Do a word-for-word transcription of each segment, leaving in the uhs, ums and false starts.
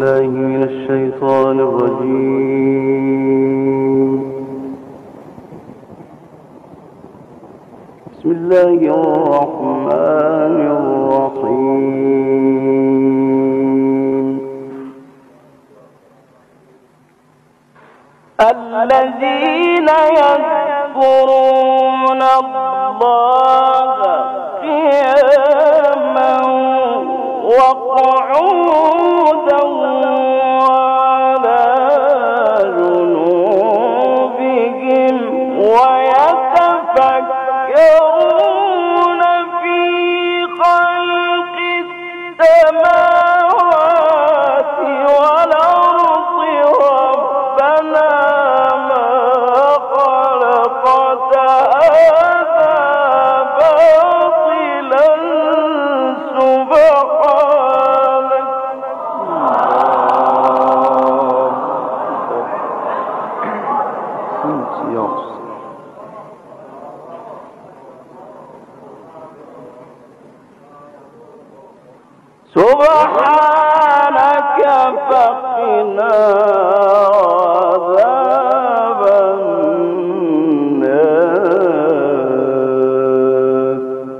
بالله من الشيطان الرجيم. بسم الله الرحمن الرحيم. الذين يذكرون الله قياما وقعودا وعلى جنوبهم ويتفكرون في خلق السماوات والأرض ربنا ما خلقت هذا باطلا سبحانك سبحانك فقنا عذاب النار.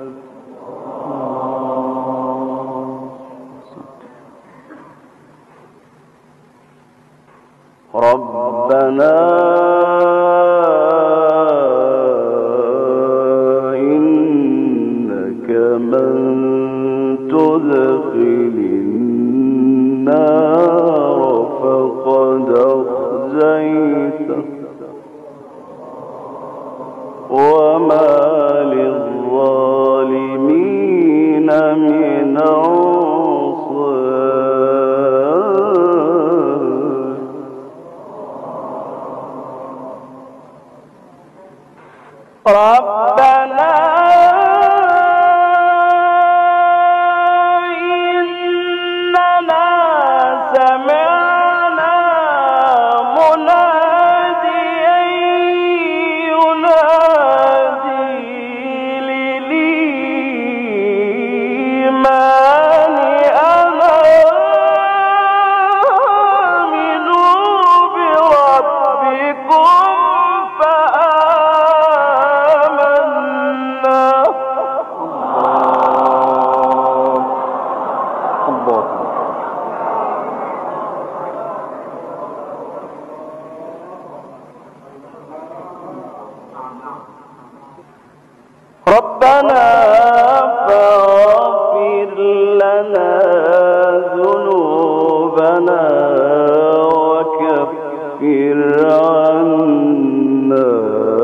ربنا إنك من تدخل النار فقد أخزيته وما للظالمين من أنصار. ربنا ربنا فاغفر لنا ذنوبنا وكفر عنا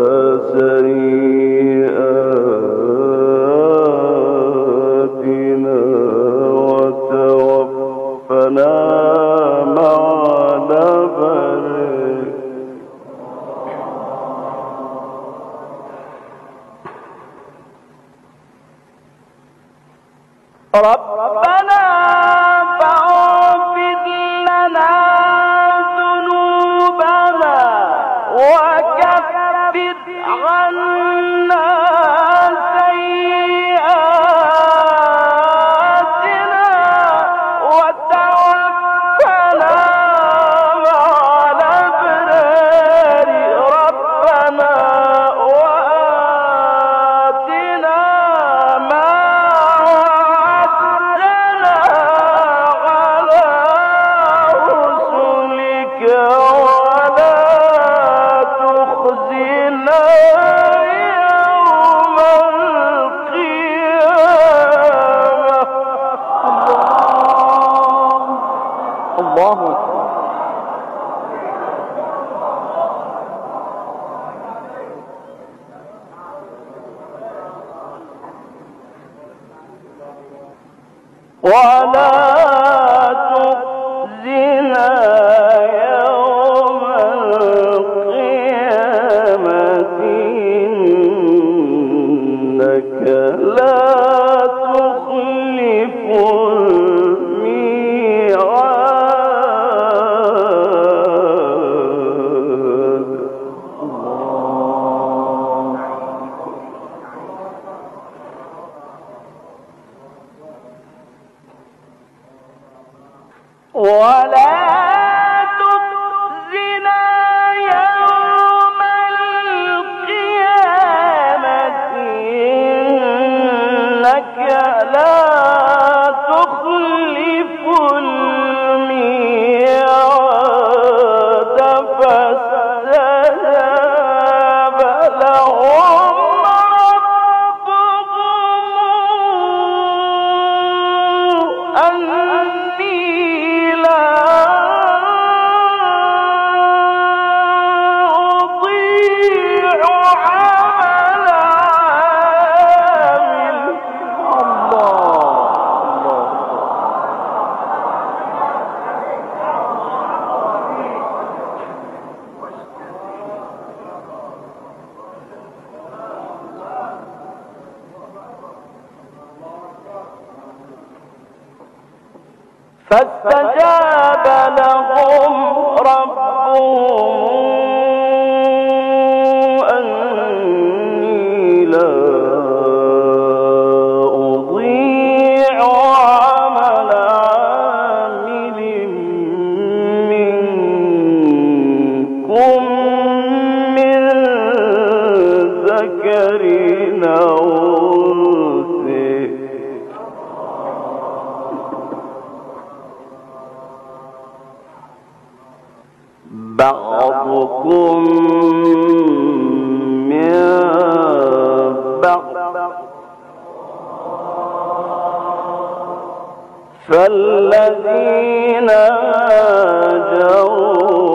سيئاتنا وتوفنا مع الأبرار. ربنا فاغفر لنا ذنوبنا وكفر عنا سيئاتنا وتوفنا مع الأبرار. ربنا وآتنا ما ولا تخزنا يوم القيامة إنك لا تخلف الميعاد. ولا تخزنا يوم القيامة إنك لا تخلف الميعاد فاستجاب لهم ربهم أني لا أضيع عمل عامل. فاستجاب لهم ربهم أني لا أضيع عمل عامل منكم من ذكر أو أنثى بعضكم من بعض فالذين هاجروا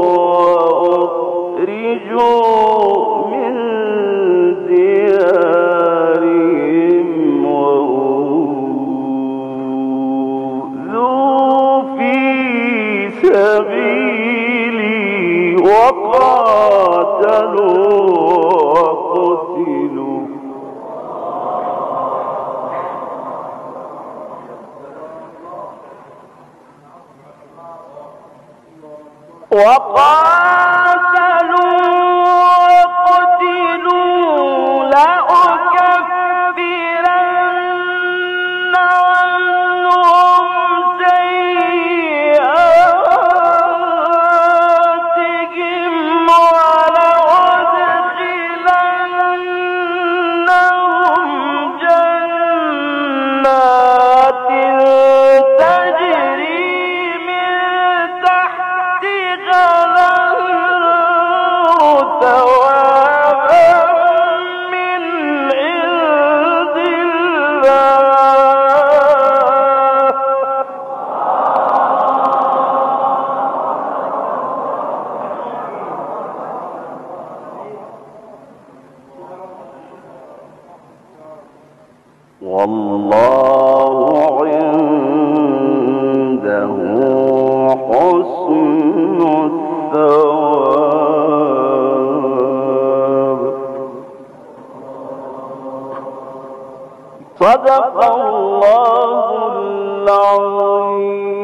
وأخرجوا من ديارهم وأوذوا في سبيلي وقاتلوا وقتلوا وقاتلوا وقتلوا لأكفرن عنهم سيئاتهم ولأدخلنهم جنات تجري من تحتها الأنهار ثوابا من عند الله والله عنده حسن الثواب. صدق الله العظيم.